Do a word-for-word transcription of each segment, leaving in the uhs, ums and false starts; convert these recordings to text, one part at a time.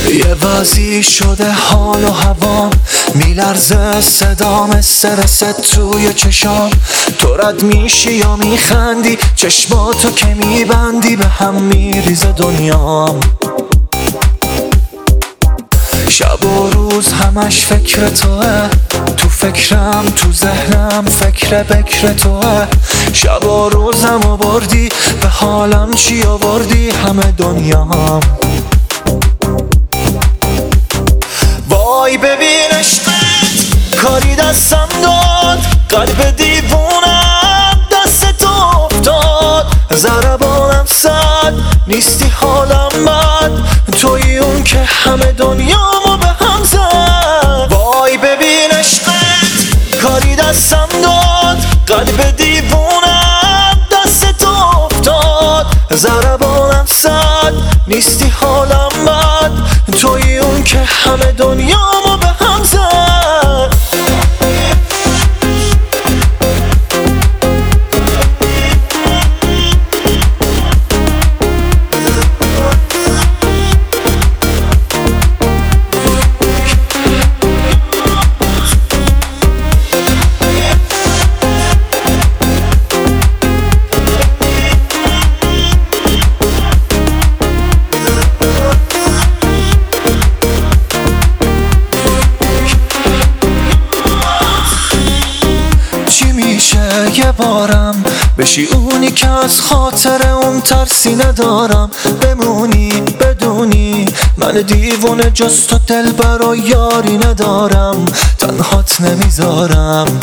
یه وضعی شده حال و هوام، میلرزه صدام، استرست توی چشام. تو رد میشی یا میخندی، چشماتو که میبندی به هم میریزه دنیام. شب و روز همش فکر توه، تو فکرم تو ذهنم فکر بکر توه. شب و روزم آوردی، به حالم چی آوردی همه دنیام. وای ببین عشقت کاری دستم داد، قلب دیوونم دست تو افتاد. ضربانم صد نیستی حالم بد، توی اون که همه دنیامو به هم زد. وای ببین عشقت کاری دستم داد، قلب دیوونم دست تو افتاد. ضربانم صد نیستی حالم بد، توی اون که همه دنیامو به هم زد. یه بارم بشی اونی که از خاطر اون ترسی ندارم، بمونی بدونی من دیوونه جز تو دلبر و یاری ندارم، تنهات نمیذارم.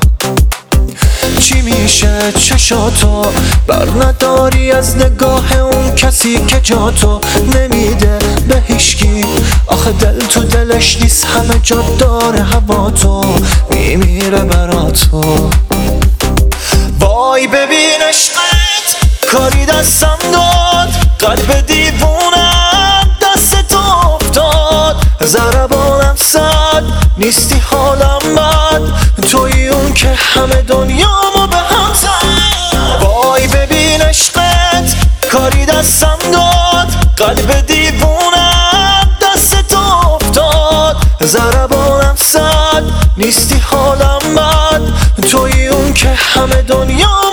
چی میشه چشاتو بر نداری از نگاه اون کسی که جاتو نمیده به هیشکی؟ آخه دل تو دلش نیست، همه جا داره هوا تو میمیره براتو. وای ببین عشقت کاری دستم داد، قلب دیوونم دست تو افتاد. ضربانم صد نیستی حالم بد، توی اون که همه دنیامو به هم زد. وای ببین عشقت کاری دستم داد، قلب دیوونم دست تو افتاد. ضربانم صد نیستی حالم بد، توی اون که همه دنیا